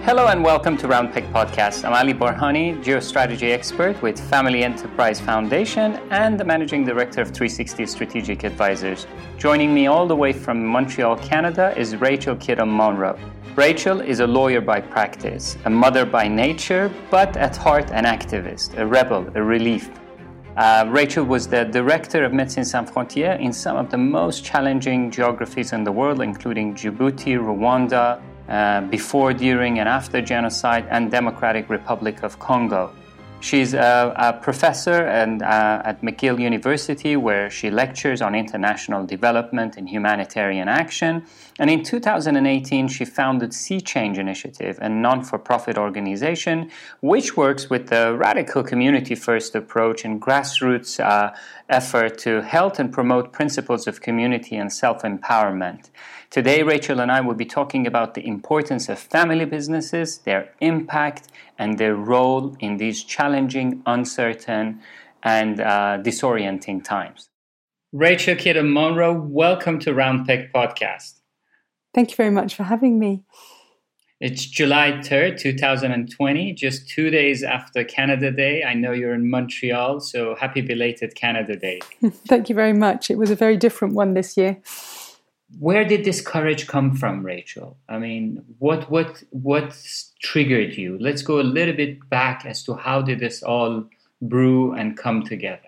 Hello and welcome to Roundpeg Podcast. I'm Ali Borhani, geostrategy expert with Family Enterprise Foundation and the managing director of 360 Strategic Advisors. Joining me all the way from Montreal, Canada is Rachel Kidham-Monro. Rachel is a lawyer by practice, a mother by nature, but at heart an activist, a rebel, a relief. Rachel was the director of Médecins Sans Frontières in some of the most challenging geographies in the world, including Djibouti, Rwanda, before, during, and after genocide, and Democratic Republic of Congo. She's a professor at McGill University, where she lectures on international development and humanitarian action. And in 2018, she founded Sea Change Initiative, a non-for-profit organization which works with the radical community-first approach and grassroots effort to help and promote principles of community and self-empowerment. Today, Rachel and I will be talking about the importance of family businesses, their impact, and their role in these challenging, uncertain, and disorienting times. Rachel Kidham-Monro, welcome to Roundpeg Podcast. Thank you very much for having me. It's July 3rd, 2020, just 2 days after Canada Day. I know you're in Montreal, so happy belated Canada Day. Thank you very much. It was a very different one this year. Where did this courage come from, Rachel? I mean, what triggered you? Let's go a little bit back as to how did this all brew and come together?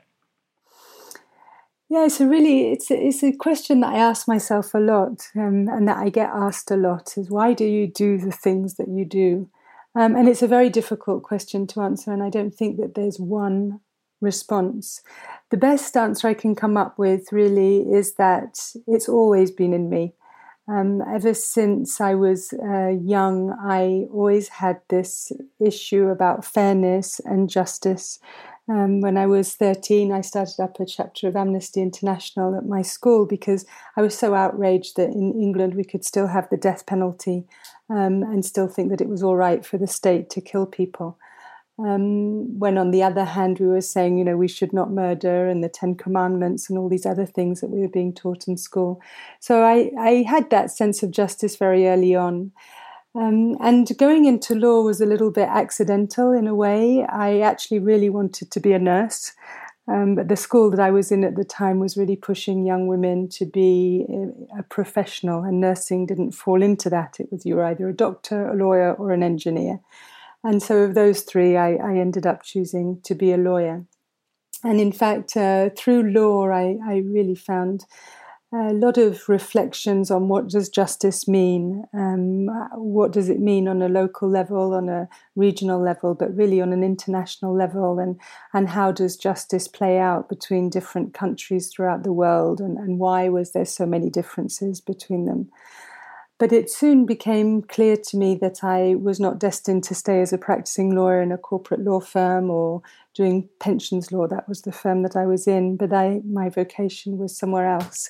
Yeah, it's a question that I ask myself a lot, and that I get asked a lot, is why do you do the things that you do? And it's a very difficult question to answer, and I don't think that there's one response. The best answer I can come up with really is that it's always been in me. Ever since I was young, I always had this issue about fairness and justice. When I was 13, I started up a chapter of Amnesty International at my school because I was so outraged that in England we could still have the death penalty and still think that it was all right for the state to kill people. When on the other hand we were saying, we should not murder, and the 10 Commandments and all these other things that we were being taught in school. So I had that sense of justice very early on. And going into law was a little bit accidental in a way. I actually really wanted to be a nurse. But the school that I was in at the time was really pushing young women to be a professional, and nursing didn't fall into that. It was you were either a doctor, a lawyer, or an engineer. And so of those three, I ended up choosing to be a lawyer. And in fact, through law, I really found a lot of reflections on what does justice mean? What does it mean on a local level, on a regional level, but really on an international level? And how does justice play out between different countries throughout the world? And why was there so many differences between them? But it soon became clear to me that I was not destined to stay as a practicing lawyer in a corporate law firm or doing pensions law. That was the firm that I was in, but my vocation was somewhere else.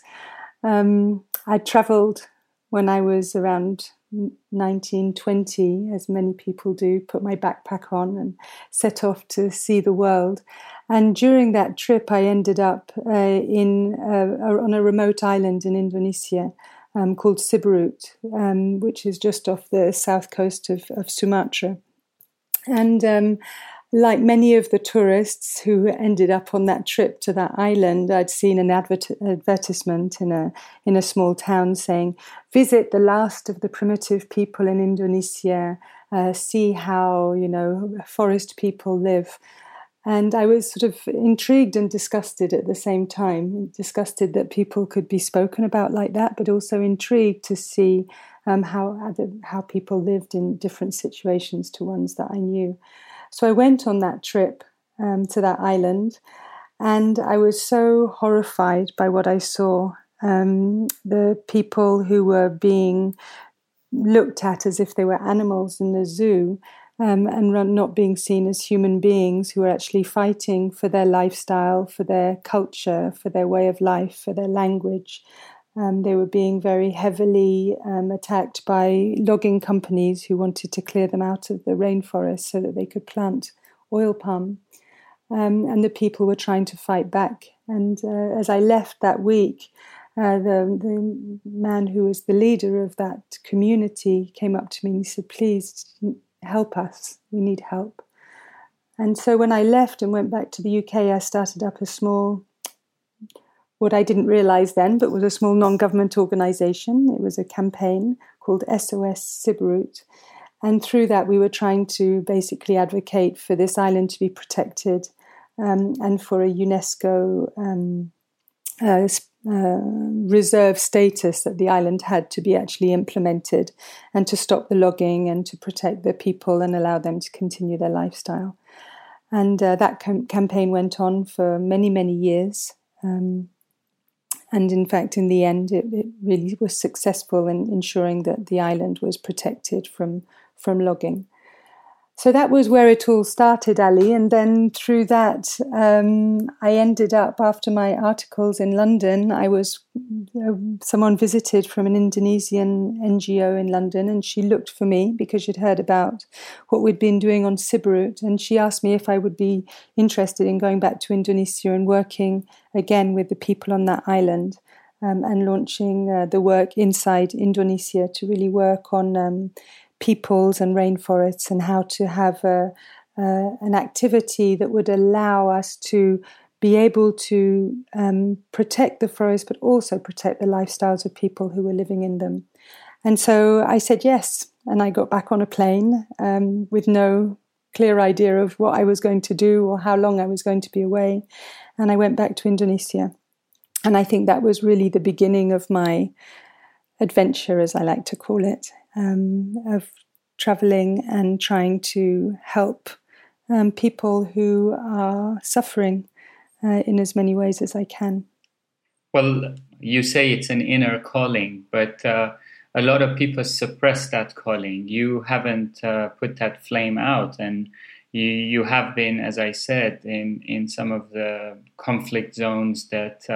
I travelled when I was around 19, 20, as many people do, put my backpack on and set off to see the world. And during that trip, I ended up on a remote island in Indonesia, called Siberut, which is just off the south coast of Sumatra. And like many of the tourists who ended up on that trip to that island, I'd seen an advertisement in a small town saying, visit the last of the primitive people in Indonesia, see how, forest people live. And I was sort of intrigued and disgusted at the same time, disgusted that people could be spoken about like that, but also intrigued to see how people lived in different situations to ones that I knew. So I went on that trip to that island, and I was so horrified by what I saw. The people who were being looked at as if they were animals in the zoo, and not being seen as human beings who are actually fighting for their lifestyle, for their culture, for their way of life, for their language. They were being very heavily attacked by logging companies who wanted to clear them out of the rainforest so that they could plant oil palm. And the people were trying to fight back. And as I left that week, the man who was the leader of that community came up to me and he said, "Please help us. We need help." And so when I left and went back to the UK, I started up a small, what I didn't realise then, but was a small non-government organisation. It was a campaign called SOS Siberut. And through that, we were trying to basically advocate for this island to be protected and for a UNESCO reserve status that the island had to be actually implemented, and to stop the logging and to protect the people and allow them to continue their lifestyle. And that campaign went on for many, many years. And in fact, in the end, it really was successful in ensuring that the island was protected from logging. So that was where it all started, Ali. And then through that, I ended up, after my articles in London, someone visited from an Indonesian NGO in London, and she looked for me because she'd heard about what we'd been doing on Siberut. And she asked me if I would be interested in going back to Indonesia and working again with the people on that island, and launching the work inside Indonesia to really work on peoples and rainforests, and how to have an activity that would allow us to be able to protect the forest, but also protect the lifestyles of people who were living in them. And so I said yes, and I got back on a plane with no clear idea of what I was going to do or how long I was going to be away. And I went back to Indonesia. And I think that was really the beginning of my adventure, as I like to call it, of traveling and trying to help people who are suffering in as many ways as I can. Well, you say it's an inner calling, but a lot of people suppress that calling. You haven't put that flame out, and you have been, as I said, in some of the conflict zones that,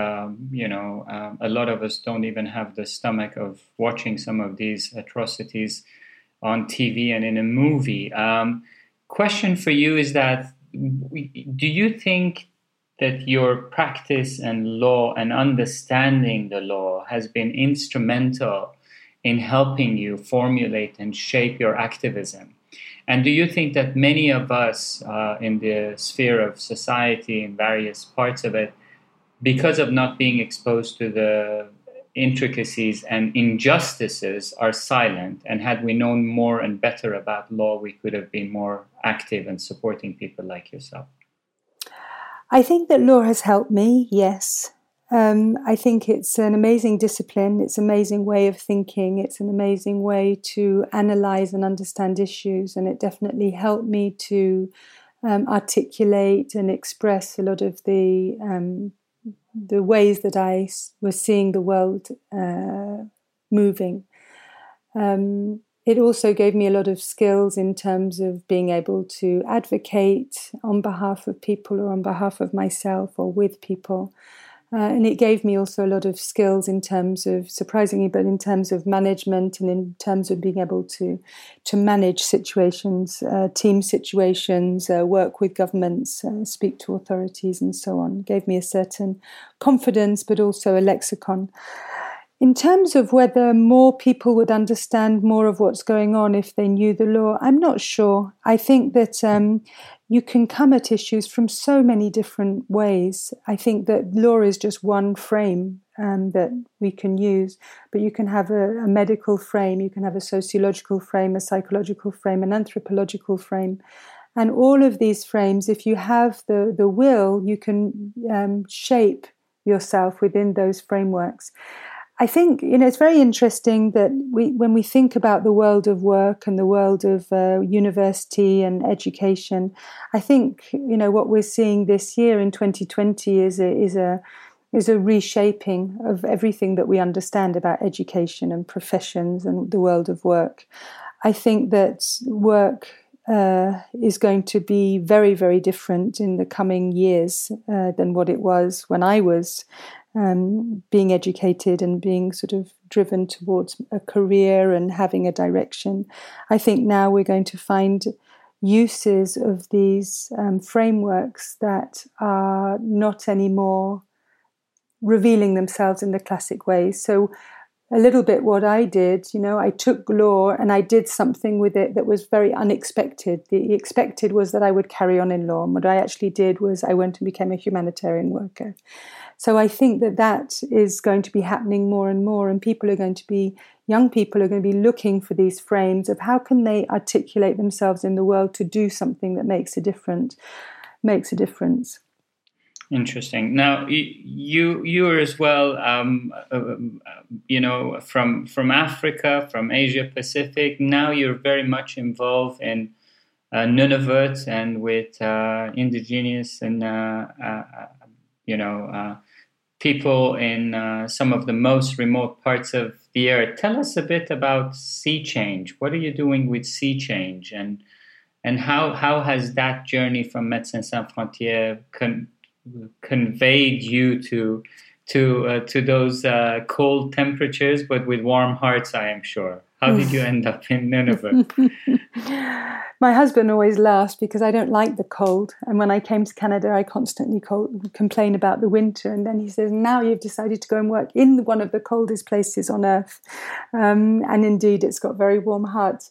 a lot of us don't even have the stomach of watching some of these atrocities on TV and in a movie. Question for you is that, do you think that your practice and law and understanding the law has been instrumental in helping you formulate and shape your activism? And do you think that many of us in the sphere of society, in various parts of it, because of not being exposed to the intricacies and injustices, are silent? And had we known more and better about law, we could have been more active in supporting people like yourself? I think that law has helped me, yes. I think it's an amazing discipline. It's an amazing way of thinking. It's an amazing way to analyze and understand issues. And it definitely helped me to articulate and express a lot of the ways that I was seeing the world moving. It also gave me a lot of skills in terms of being able to advocate on behalf of people or on behalf of myself or with people. And it gave me also a lot of skills in terms of, surprisingly, but in terms of management and in terms of being able to manage situations, team situations, work with governments, speak to authorities and so on. It gave me a certain confidence, but also a lexicon. In terms of whether more people would understand more of what's going on if they knew the law, I'm not sure. I think that you can come at issues from so many different ways. I think that law is just one frame that we can use, but you can have a medical frame, you can have a sociological frame, a psychological frame, an anthropological frame. And all of these frames, if you have the will, you can shape yourself within those frameworks. I think, it's very interesting that when we think about the world of work and the world of university and education, I think, what we're seeing this year in 2020 is a reshaping of everything that we understand about education and professions and the world of work. I think that work is going to be very, very different in the coming years than what it was when I was being educated and being sort of driven towards a career and having a direction. I think now we're going to find uses of these frameworks that are not anymore revealing themselves in the classic ways. So a little bit what I did, I took law and I did something with it that was very unexpected. The expected was that I would carry on in law. And what I actually did was I went and became a humanitarian worker. So I think that is going to be happening more and more, and young people are going to be looking for these frames of how can they articulate themselves in the world to do something that makes a difference. Interesting. Now, you're as well, from Africa, from Asia Pacific. Now you're very much involved in Nunavut and with indigenous and people in some of the most remote parts of the earth. Tell us a bit about Sea Change. What are you doing with Sea Change, and how has that journey from Médecins Sans Frontières conveyed you to those cold temperatures, but with warm hearts, I am sure? How did you end up in Nunavut? My husband always laughs because I don't like the cold. And when I came to Canada, I constantly complain about the winter. And then he says, now you've decided to go and work in one of the coldest places on earth. And indeed, it's got very warm hearts.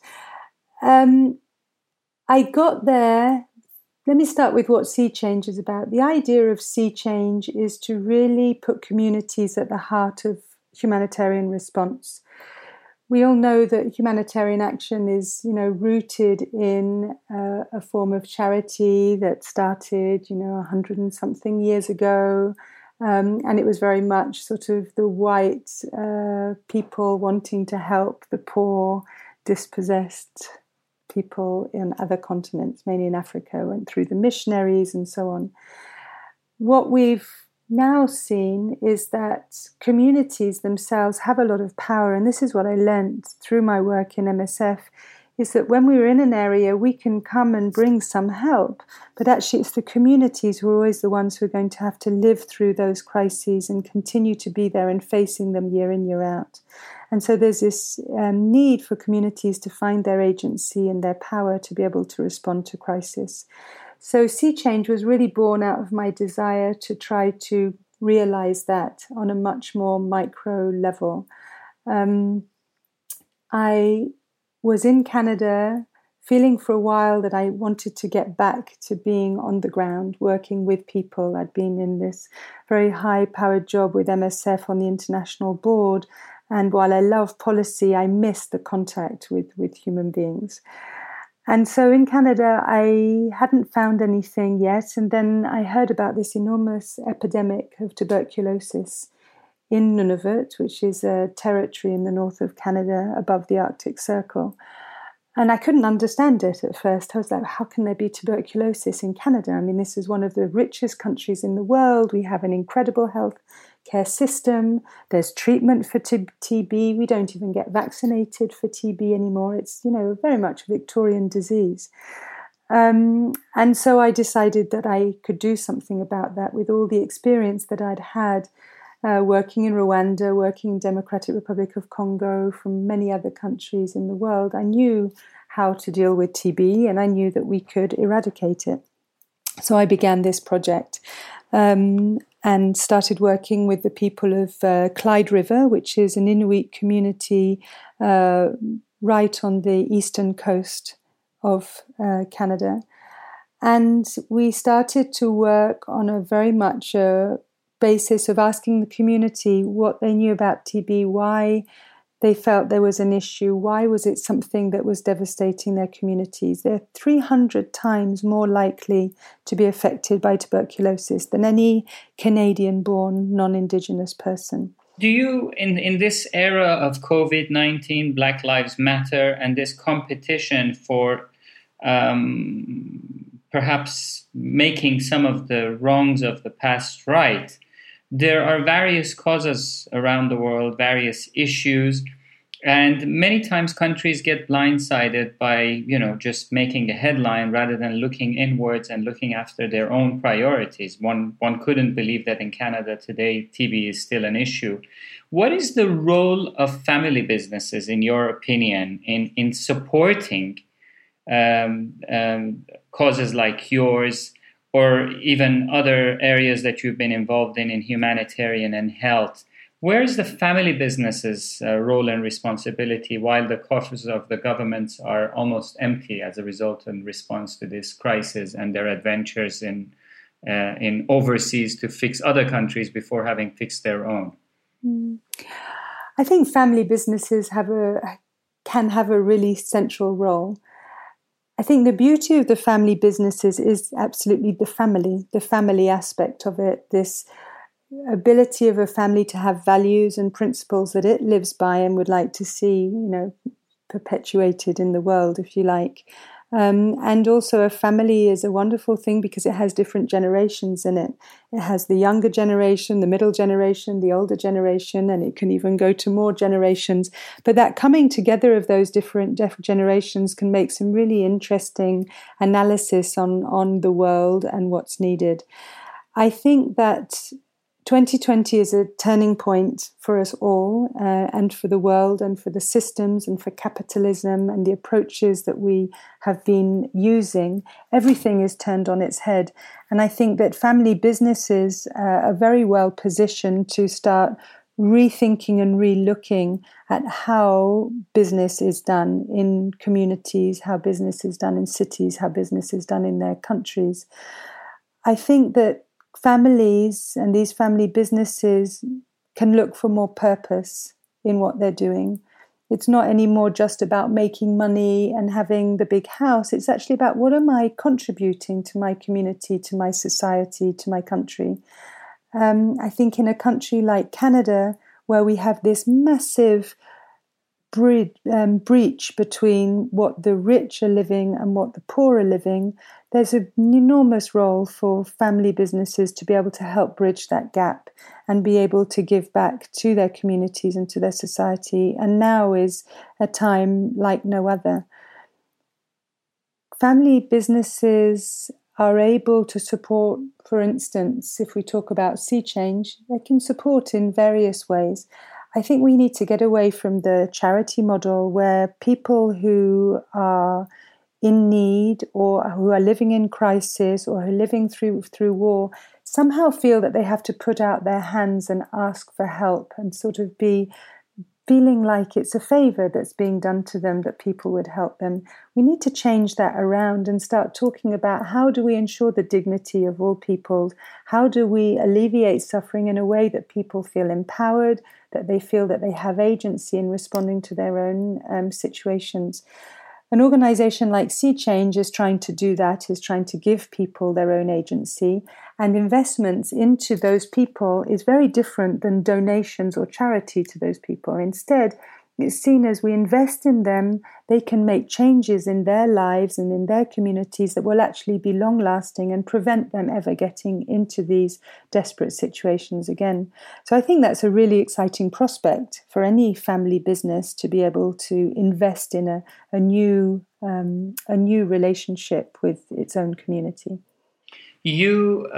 I got there. Let me start with what Sea Change is about. The idea of Sea Change is to really put communities at the heart of humanitarian response. We all know that humanitarian action is, rooted in a form of charity that started, 100 and something years ago. And it was very much sort of the white people wanting to help the poor, dispossessed people in other continents, mainly in Africa, went through the missionaries and so on. What we've now seen is that communities themselves have a lot of power, and this is what I learned through my work in MSF, is that when we're in an area, we can come and bring some help, but actually it's the communities who are always the ones who are going to have to live through those crises and continue to be there and facing them year in, year out. And so there's this need for communities to find their agency and their power to be able to respond to crisis. So Sea Change was really born out of my desire to try to realize that on a much more micro level. I was in Canada feeling for a while that I wanted to get back to being on the ground, working with people. I'd been in this very high-powered job with MSF on the international board, and while I love policy, I missed the contact with human beings. And so in Canada, I hadn't found anything yet. And then I heard about this enormous epidemic of tuberculosis in Nunavut, which is a territory in the north of Canada above the Arctic Circle. And I couldn't understand it at first. I was like, how can there be tuberculosis in Canada? I mean, this is one of the richest countries in the world. We have an incredible health care system. There's treatment for TB. We don't even get vaccinated for TB anymore. It's, very much a Victorian disease. And so I decided that I could do something about that with all the experience that I'd had working in Rwanda, working in Democratic Republic of Congo, from many other countries in the world. I knew how to deal with TB, and I knew that we could eradicate it. So I began this project and started working with the people of Clyde River, which is an Inuit community right on the eastern coast of Canada. And we started to work on a very much basis of asking the community what they knew about TB, why they felt there was an issue, why was it something that was devastating their communities. They're 300 times more likely to be affected by tuberculosis than any Canadian-born non-Indigenous person. Do you, in this era of COVID-19, Black Lives Matter, and this competition for perhaps making some of the wrongs of the past right, there are various causes around the world, various issues, and many times countries get blindsided by, just making a headline rather than looking inwards and looking after their own priorities. One couldn't believe that in Canada today, TB is still an issue. What is the role of family businesses, in your opinion, in supporting causes like yours, or even other areas that you've been involved in humanitarian and health. Where is the family businesses' role and responsibility while the coffers of the governments are almost empty as a result in response to this crisis and their adventures in overseas to fix other countries before having fixed their own? I think family businesses can have a really central role. I think the beauty of the family businesses is absolutely the family aspect of it, this ability of a family to have values and principles that it lives by and would like to see, perpetuated in the world, if you like. And also a family is a wonderful thing because it has different generations in it. It has the younger generation, the middle generation, the older generation, and it can even go to more generations. But that coming together of those different generations can make some really interesting analysis on the world and what's needed. I think that 2020 is a turning point for us all and for the world and for the systems and for capitalism and the approaches that we have been using. Everything is turned on its head. And I think that family businesses are very well positioned to start rethinking and re-looking at how business is done in communities, how business is done in cities, how business is done in their countries. I think that families and these family businesses can look for more purpose in what they're doing. It's not anymore just about making money and having the big house. It's actually about what am I contributing to my community, to my society, to my country. I think in a country like Canada, where we have this massive breach between what the rich are living and what the poor are living, there's an enormous role for family businesses to be able to help bridge that gap and be able to give back to their communities and to their society. And now is a time like no other. Family businesses are able to support, for instance, if we talk about sea change, they can support in various ways. I think we need to get away from the charity model where people who are in need or who are living in crisis or who are living through war somehow feel that they have to put out their hands and ask for help and sort of be feeling like it's a favor that's being done to them that people would help them. We need to change that around and start talking about how do we ensure the dignity of all people? How do we alleviate suffering in a way that people feel empowered, that they feel that they have agency in responding to their own situations? An organization like Sea Change is trying to do that, is trying to give people their own agency, and investments into those people is very different than donations or charity to those people. Instead, it's seen as we invest in them, they can make changes in their lives and in their communities that will actually be long-lasting and prevent them ever getting into these desperate situations again. So I think that's a really exciting prospect for any family business to be able to invest in a new relationship with its own community. You,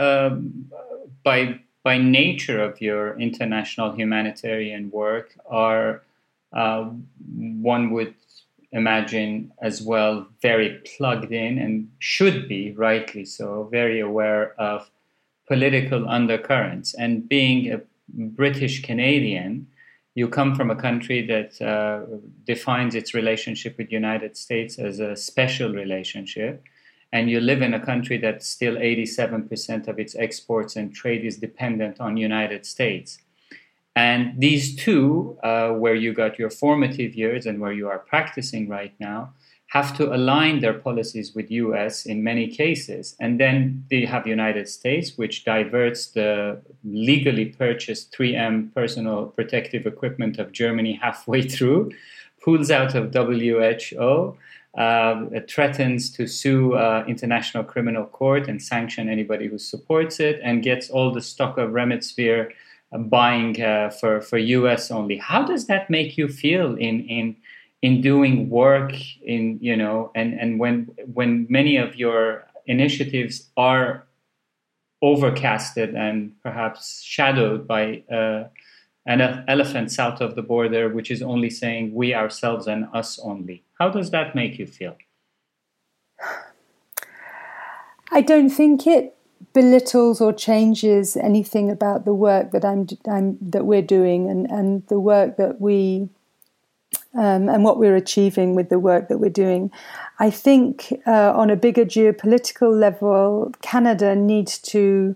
by nature of your international humanitarian work, are one would imagine as well very plugged in and should be, rightly so, very aware of political undercurrents. And being a British Canadian, you come from a country that defines its relationship with the United States as a special relationship. And you live in a country that still 87% of its exports and trade is dependent on United States. And these two, where you got your formative years and where you are practicing right now, have to align their policies with US in many cases. And then they have United States, which diverts the legally purchased 3M personal protective equipment of Germany halfway through, pulls out of WHO, threatens to sue International Criminal Court and sanction anybody who supports it, and gets all the stock of Remdesivir buying for US only. How does that make you feel in doing work and when many of your initiatives are overcasted and perhaps shadowed by an elephant south of the border, which is only saying we, ourselves, and us only? How does that make you feel? I don't think it belittles or changes anything about the work that we're doing and the work that we and what we're achieving with the work that we're doing. I think on a bigger geopolitical level, Canada needs to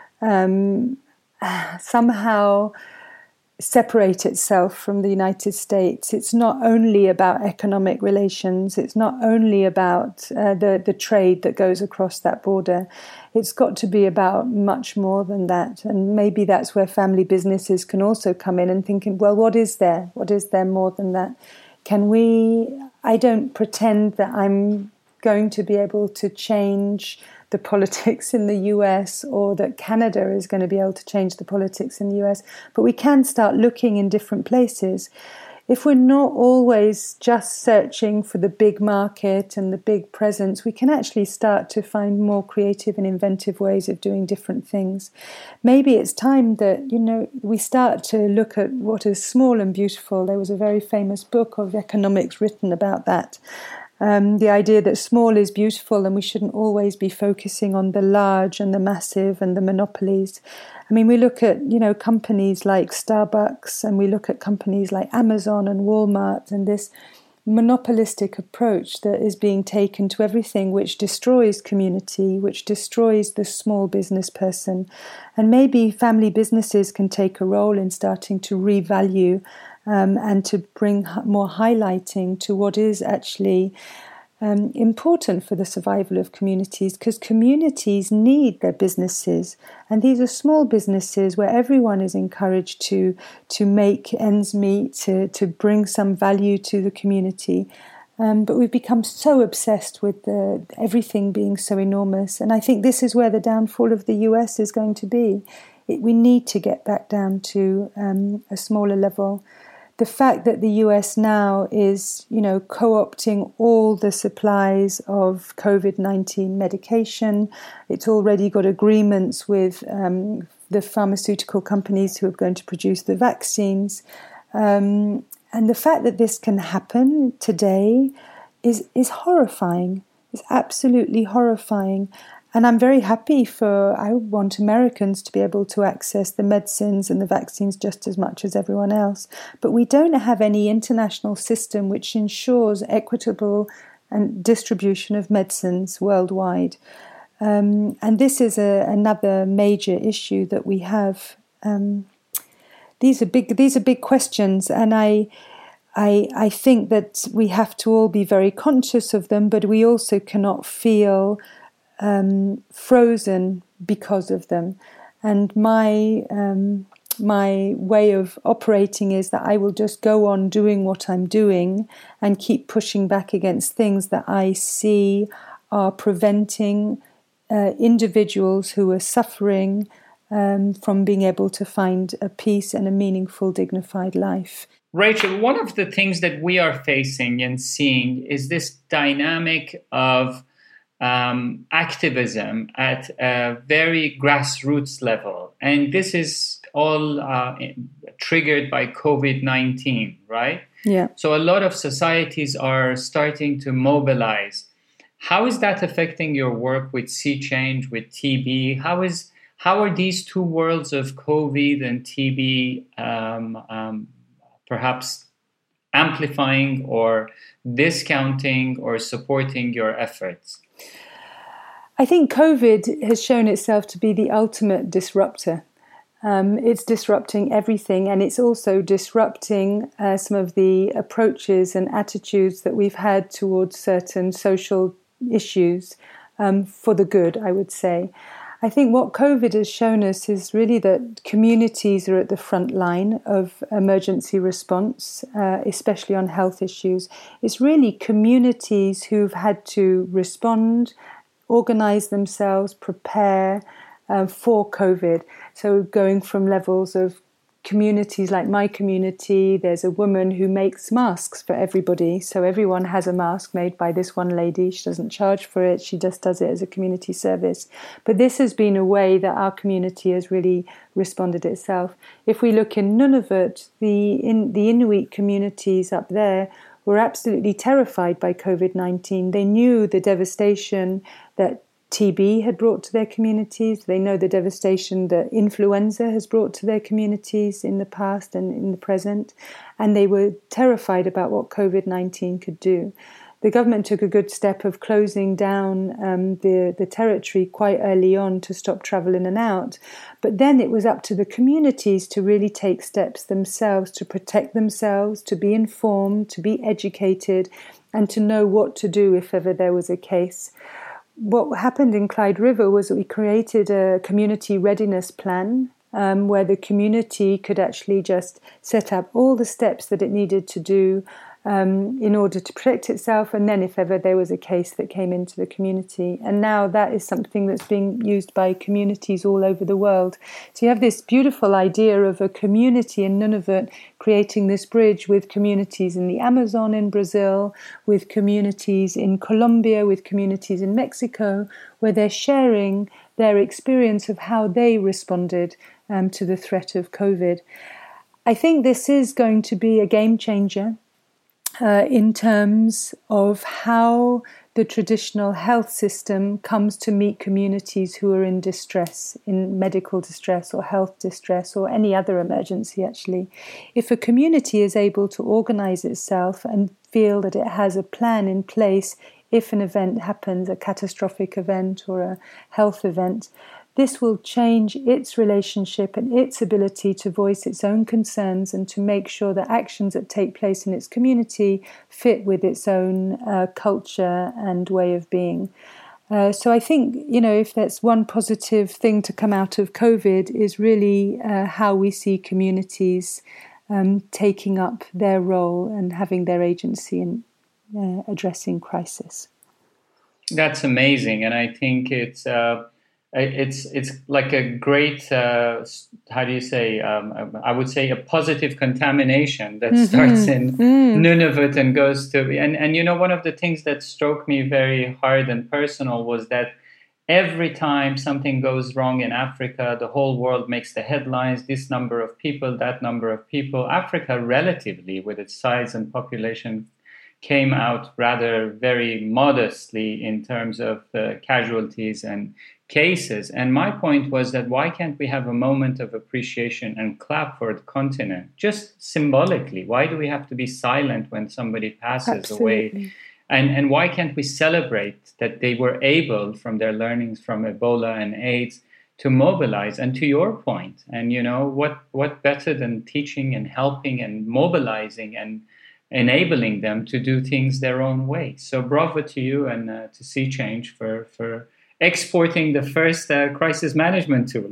somehow separate itself from the United States. It's not only about economic relations. It's not only about the trade that goes across that border. It's got to be about much more than that. And maybe that's where family businesses can also come in and thinking, well, what is there? What is there more than that? I don't pretend that I'm going to be able to change the politics in the US or that Canada is going to be able to change the politics in the US, but we can start looking in different places. If we're not always just searching for the big market and the big presence, we can actually start to find more creative and inventive ways of doing different things. Maybe it's time that, we start to look at what is small and beautiful. There was a very famous book of economics written about that. The idea that small is beautiful and we shouldn't always be focusing on the large and the massive and the monopolies. I mean, we look at, companies like Starbucks and we look at companies like Amazon and Walmart and this monopolistic approach that is being taken to everything, which destroys community, which destroys the small business person. And maybe family businesses can take a role in starting to revalue and to bring more highlighting to what is actually important for the survival of communities, because communities need their businesses, and these are small businesses where everyone is encouraged to make ends meet, to bring some value to the community. But we've become so obsessed with everything being so enormous, and I think this is where the downfall of the US is going to be. We need to get back down to a smaller level. The fact that the US now is, co-opting all the supplies of COVID-19 medication, it's already got agreements with the pharmaceutical companies who are going to produce the vaccines. And the fact that this can happen today is horrifying. It's absolutely horrifying. And I'm very happy I want Americans to be able to access the medicines and the vaccines just as much as everyone else. But we don't have any international system which ensures equitable and distribution of medicines worldwide. And this is another major issue that we have. These are big questions, and I think that we have to all be very conscious of them, but we also cannot feel frozen because of them. And my way of operating is that I will just go on doing what I'm doing and keep pushing back against things that I see are preventing individuals who are suffering from being able to find a peace and a meaningful, dignified life. Rachel, one of the things that we are facing and seeing is this dynamic of activism at a very grassroots level. And this is all triggered by COVID-19, right? Yeah. So a lot of societies are starting to mobilize. How is that affecting your work with Sea Change, with TB? How are these two worlds of COVID and TB perhaps amplifying or discounting or supporting your efforts? I think COVID has shown itself to be the ultimate disruptor. It's disrupting everything, and it's also disrupting some of the approaches and attitudes that we've had towards certain social issues for the good, I would say. I think what COVID has shown us is really that communities are at the front line of emergency response, especially on health issues. It's really communities who've had to respond, organize themselves, prepare for COVID. So going from levels of communities like my community, there's a woman who makes masks for everybody. So everyone has a mask made by this one lady. She doesn't charge for it. She just does it as a community service. But this has been a way that our community has really responded itself. If we look in Nunavut, the Inuit communities up there were absolutely terrified by COVID-19. They knew the devastation that TB had brought to their communities. They know the devastation that influenza has brought to their communities in the past and in the present. And they were terrified about what COVID-19 could do. The government took a good step of closing down the territory quite early on to stop travel in and out. But then it was up to the communities to really take steps themselves to protect themselves, to be informed, to be educated, and to know what to do if ever there was a case. What happened in Clyde River was that we created a community readiness plan where the community could actually just set up all the steps that it needed to do in order to protect itself, and then if ever there was a case that came into the community. And now that is something that's being used by communities all over the world. So you have this beautiful idea of a community in Nunavut creating this bridge with communities in the Amazon in Brazil, with communities in Colombia, with communities in Mexico, where they're sharing their experience of how they responded to the threat of COVID. I think this is going to be a game changer in terms of how the traditional health system comes to meet communities who are in distress, in medical distress or health distress or any other emergency, actually. If a community is able to organize itself and feel that it has a plan in place if an event happens, a catastrophic event or a health event, this will change its relationship and its ability to voice its own concerns and to make sure that actions that take place in its community fit with its own culture and way of being. So I think, if that's one positive thing to come out of COVID is really how we see communities taking up their role and having their agency in addressing crisis. That's amazing, and I think it's like a great, how do you say, I would say a positive contamination that starts in Nunavut and goes to, and one of the things that struck me very hard and personal was that every time something goes wrong in Africa, the whole world makes the headlines, this number of people, that number of people. Africa, relatively, with its size and population, came out rather very modestly in terms of casualties and cases. And my point was that why can't we have a moment of appreciation and clap for the continent, just symbolically? Why do we have to be silent when somebody passes away? And why can't we celebrate that they were able, from their learnings from Ebola and AIDS, to mobilize? And to your point, and what better than teaching and helping and mobilizing and enabling them to do things their own way. So bravo to you and to Sea Change for exporting the first crisis management tool.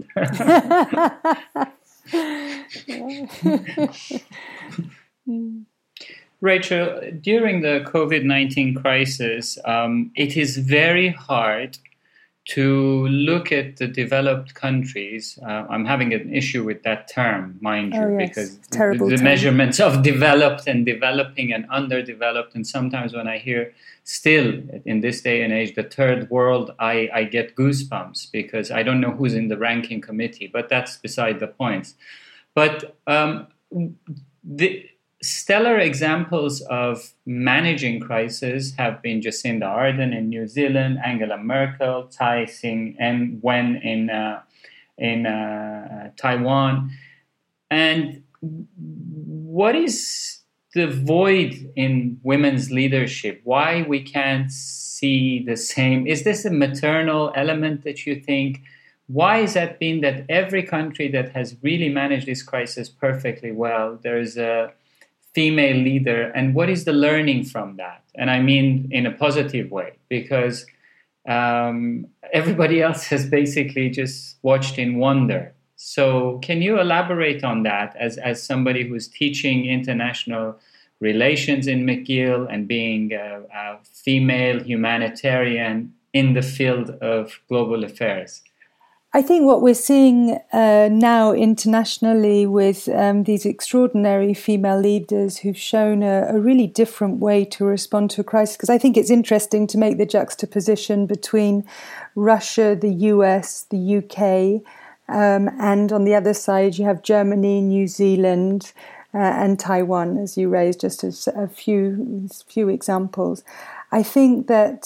Rachel, during the COVID-19 crisis, it is very hard to look at the developed countries. I'm having an issue with that term, mind you, because the measurements of developed and developing and underdeveloped, and sometimes when I hear still in this day and age the third world, I get goosebumps because I don't know who's in the ranking committee, but that's beside the point. But the stellar examples of managing crisis have been Jacinda Ardern in New Zealand, Angela Merkel, Tsai Ing-wen in Taiwan. And what is the void in women's leadership? Why we can't see the same? Is this a maternal element that you think? Why has that been that every country that has really managed this crisis perfectly well, there's a female leader, and what is the learning from that? And I mean in a positive way, because everybody else has basically just watched in wonder. So can you elaborate on that as somebody who's teaching international relations in McGill and being a female humanitarian in the field of global affairs? I think what we're seeing now internationally with these extraordinary female leaders who've shown a really different way to respond to a crisis, because I think it's interesting to make the juxtaposition between Russia, the US, the UK, and on the other side you have Germany, New Zealand, and Taiwan, as you raised just as a few examples. I think that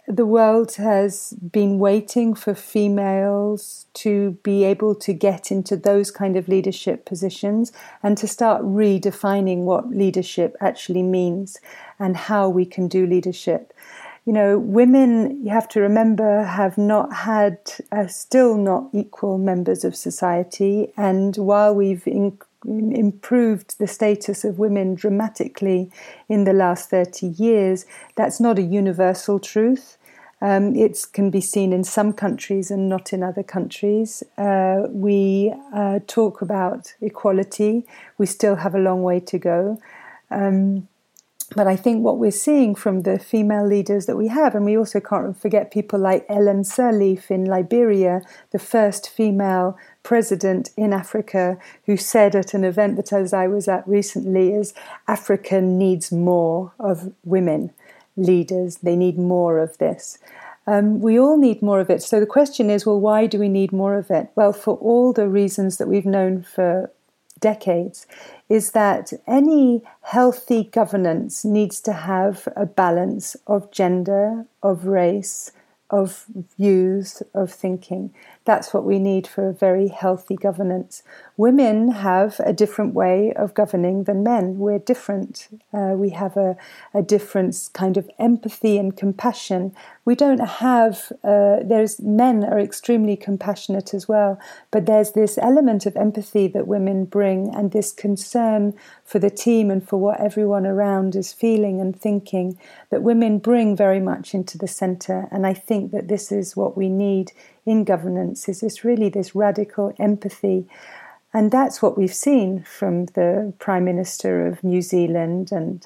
the world has been waiting for females to be able to get into those kind of leadership positions and to start redefining what leadership actually means and how we can do leadership. You know, women, you have to remember, have not had, still not equal members of society. And while we've improved the status of women dramatically in the last 30 years, that's not a universal truth. It can be seen in some countries and not in other countries. We talk about equality. We still have a long way to go. But I think what we're seeing from the female leaders that we have, and we also can't forget people like Ellen Sirleaf in Liberia, the first female president in Africa, who said at an event that I was at recently is Africa needs more of women leaders. They need more of this. We all need more of it. So the question is, well, why do we need more of it? Well, for all the reasons that we've known for decades, is that any healthy governance needs to have a balance of gender, of race, of views, of thinking. That's what we need for a very healthy governance. Women have a different way of governing than men. We're different. We have a different kind of empathy and compassion. We don't have, men are extremely compassionate as well, but there's this element of empathy that women bring and this concern for the team and for what everyone around is feeling and thinking that women bring very much into the centre. And I think that this is what we need in governance, is this radical empathy. And that's what we've seen from the Prime Minister of New Zealand and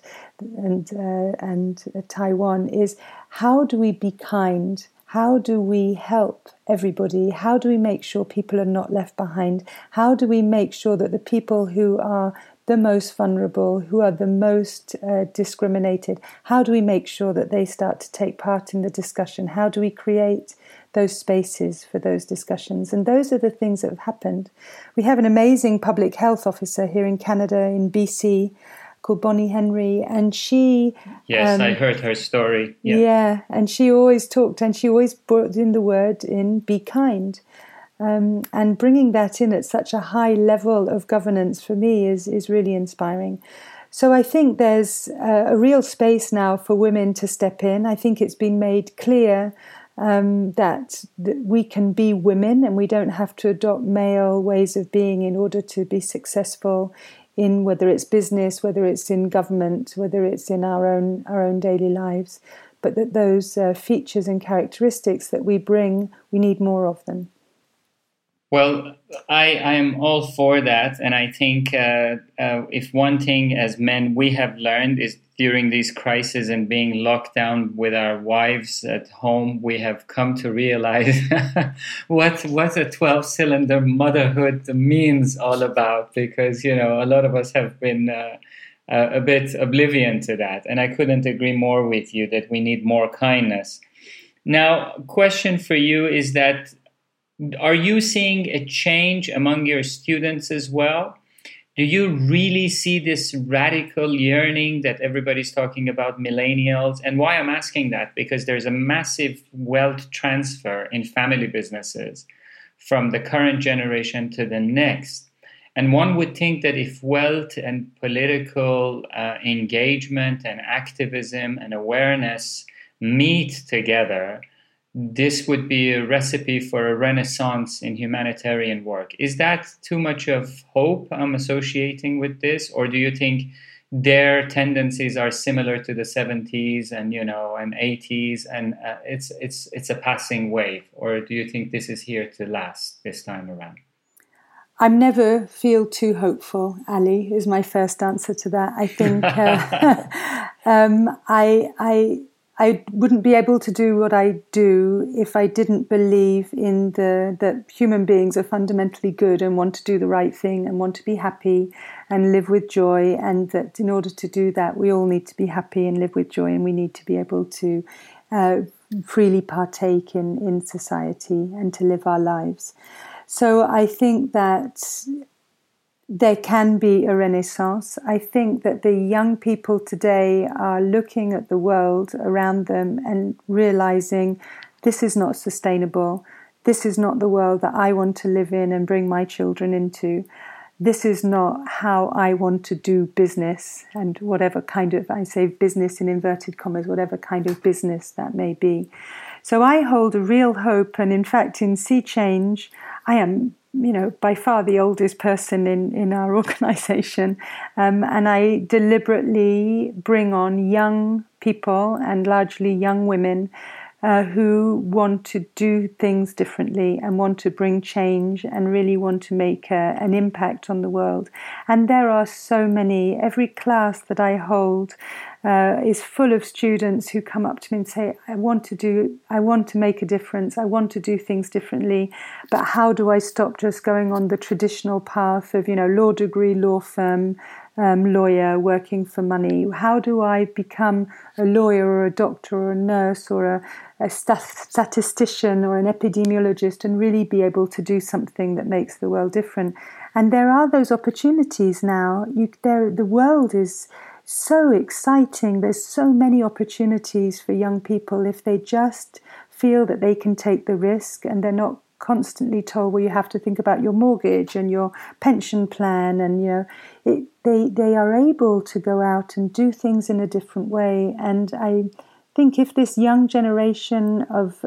Taiwan, is how do we be kind? How do we help everybody? How do we make sure people are not left behind? How do we make sure that the people who are the most vulnerable, who are the most discriminated, how do we make sure that they start to take part in the discussion? How do we create those spaces for those discussions? And those are the things that have happened. We have an amazing public health officer here in Canada, in BC, called Bonnie Henry, and she... Yes, I heard her story. Yeah, and she always talked, and she always brought in the word in, be kind. And bringing that in at such a high level of governance for me is really inspiring. So I think there's a real space now for women to step in. I think it's been made clear that we can be women and we don't have to adopt male ways of being in order to be successful in whether it's business, whether it's in government, whether it's in our own daily lives. But that those features and characteristics that we bring, we need more of them. Well, I am all for that. And I think if one thing as men we have learned is during these crises and being locked down with our wives at home, we have come to realize what a 12-cylinder motherhood means all about, because, you know, a lot of us have been a bit oblivion to that. And I couldn't agree more with you that we need more kindness. Now, question for you is that, are you seeing a change among your students as well? Do you really see this radical yearning that everybody's talking about, millennials? And why I'm asking that, because there's a massive wealth transfer in family businesses from the current generation to the next. And one would think that if wealth and political engagement and activism and awareness meet together, this would be a recipe for a renaissance in humanitarian work. Is that too much of hope I'm associating with this? Or do you think their tendencies are similar to the 70s and, and 80s and it's a passing wave? Or do you think this is here to last this time around? I never feel too hopeful, Ali, is my first answer to that. I think I wouldn't be able to do what I do if I didn't believe in that human beings are fundamentally good and want to do the right thing and want to be happy and live with joy, and that in order to do that, we all need to be happy and live with joy, and we need to be able to freely partake in society and to live our lives. So I think that there can be a renaissance. I think that the young people today are looking at the world around them and realizing this is not sustainable. This is not the world that I want to live in and bring my children into. This is not how I want to do business, and whatever kind of, I say business in inverted commas, whatever kind of business that may be. So I hold a real hope, and in fact in Sea Change, I am by far the oldest person in our organization. And I deliberately bring on young people and largely young women who want to do things differently and want to bring change and really want to make an impact on the world. And there are so many. Every class that I hold is full of students who come up to me and say, I want to make a difference. I want to do things differently. But how do I stop just going on the traditional path of, law degree, law firm, lawyer, working for money? How do I become a lawyer or a doctor or a nurse or a statistician or an epidemiologist and really be able to do something that makes the world different? And there are those opportunities now. The world is so exciting. There's so many opportunities for young people if they just feel that they can take the risk and they're not constantly told, well, you have to think about your mortgage and your pension plan, and they are able to go out and do things in a different way. And I think if this young generation of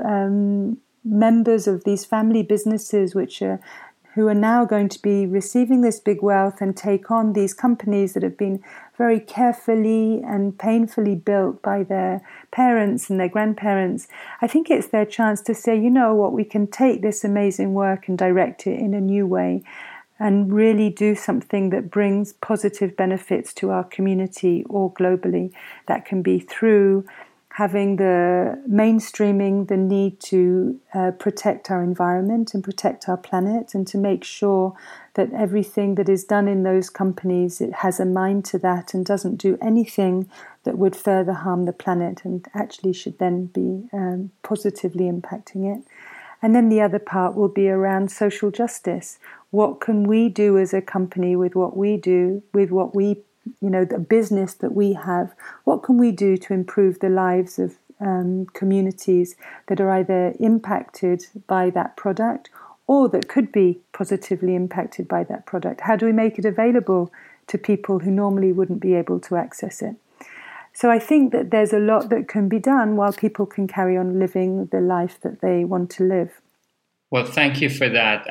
members of these family businesses, who are now going to be receiving this big wealth and take on these companies that have been very carefully and painfully built by their parents and their grandparents, I think it's their chance to say, we can take this amazing work and direct it in a new way and really do something that brings positive benefits to our community or globally. That can be through having the mainstreaming the need to protect our environment and protect our planet, and to make sure that everything that is done in those companies, it has a mind to that and doesn't do anything that would further harm the planet and actually should then be positively impacting it. And then the other part will be around social justice. What can we do as a company with what we do, with what we the business that we have? What can we do to improve the lives of communities that are either impacted by that product or that could be positively impacted by that product? How do we make it available to people who normally wouldn't be able to access it? So I think that there's a lot that can be done while people can carry on living the life that they want to live. Well, thank you for that.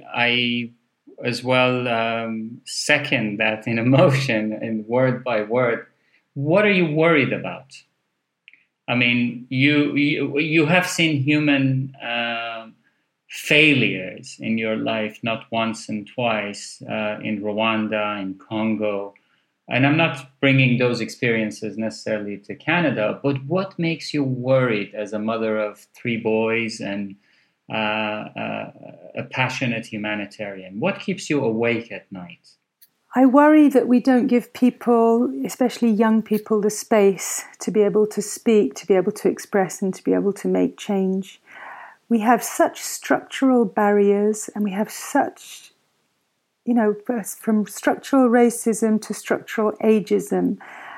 I as well second that in emotion and word by word. What are you worried about? I mean, you have seen human failures in your life, not once and twice, in Rwanda, in Congo. And I'm not bringing those experiences necessarily to Canada, but what makes you worried as a mother of 3 boys and a passionate humanitarian? What keeps you awake at night? I worry that we don't give people, especially young people, the space to be able to speak, to be able to express, and to be able to make change. We have such structural barriers, and we have such, from structural racism to structural ageism,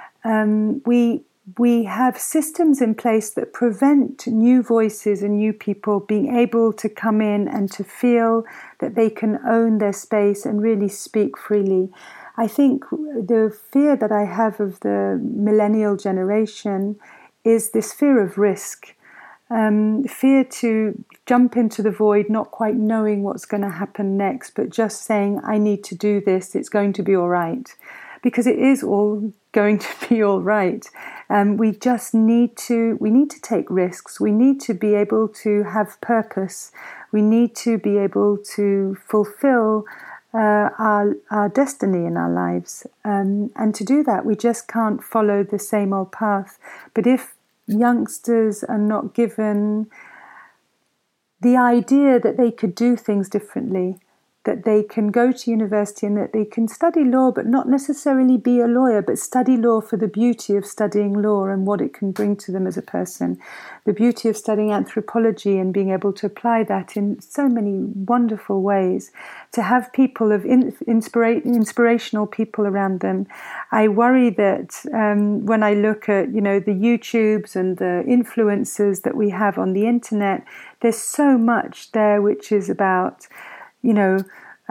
we have systems in place that prevent new voices and new people being able to come in and to feel that they can own their space and really speak freely. I think the fear that I have of the millennial generation is this fear of risk, fear to jump into the void, not quite knowing what's going to happen next, but just saying, I need to do this, it's going to be all right. Because it is all going to be all right. We just need to take risks. We need to be able to have purpose. We need to be able to fulfill our destiny in our lives. And to do that, we just can't follow the same old path. But if youngsters are not given the idea that they could do things differently, that they can go to university and that they can study law, but not necessarily be a lawyer, but study law for the beauty of studying law and what it can bring to them as a person. The beauty of studying anthropology and being able to apply that in so many wonderful ways. To have people of inspirational people around them. I worry that when I look at, the YouTubes and the influencers that we have on the internet, there's so much there which is about the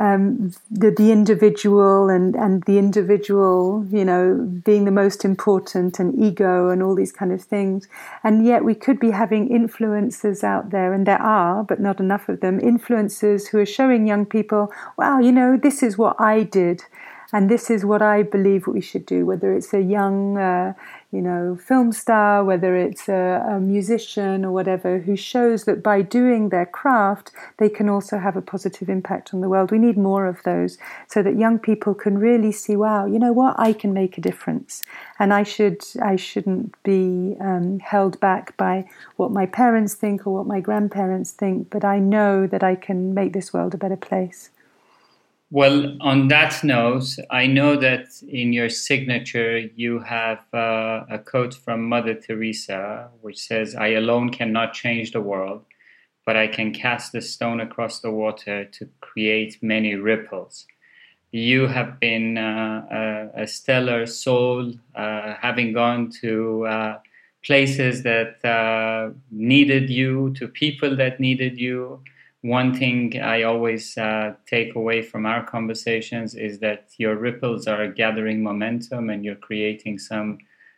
individual and the individual, being the most important, and ego and all these kind of things. And yet we could be having influencers out there, and there are, but not enough of them, influencers who are showing young people, wow, this is what I did. And this is what I believe we should do, whether it's a young, film star, whether it's a musician or whatever, who shows that by doing their craft, they can also have a positive impact on the world. We need more of those so that young people can really see, wow, you know what, I can make a difference. And I shouldn't be held back by what my parents think or what my grandparents think, but I know that I can make this world a better place. Well, on that note, I know that in your signature you have a quote from Mother Teresa, which says, "I alone cannot change the world, but I can cast a stone across the water to create many ripples." You have been a stellar soul, having gone to places that needed you, to people that needed you. One thing I always take away from our conversations is that your ripples are gathering momentum and you're creating some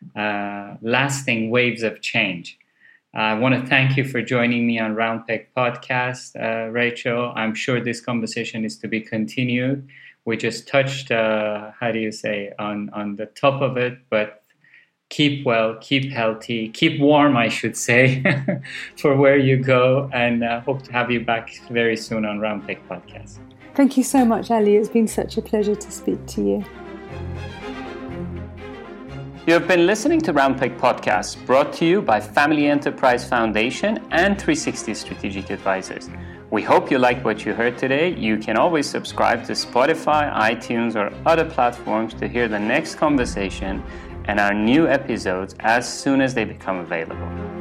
lasting waves of change. I want to thank you for joining me on Round Peg Podcast, Rachel. I'm sure this conversation is to be continued. We just touched, on the top of it, but keep well, keep healthy, keep warm, I should say, for where you go, and hope to have you back very soon on Round Peg Podcast. Thank you so much, Ali. It's been such a pleasure to speak to you. You have been listening to Round Peg Podcast, brought to you by Family Enterprise Foundation and 360 Strategic Advisors. We hope you liked what you heard today. You can always subscribe to Spotify, iTunes, or other platforms to hear the next conversation and our new episodes as soon as they become available.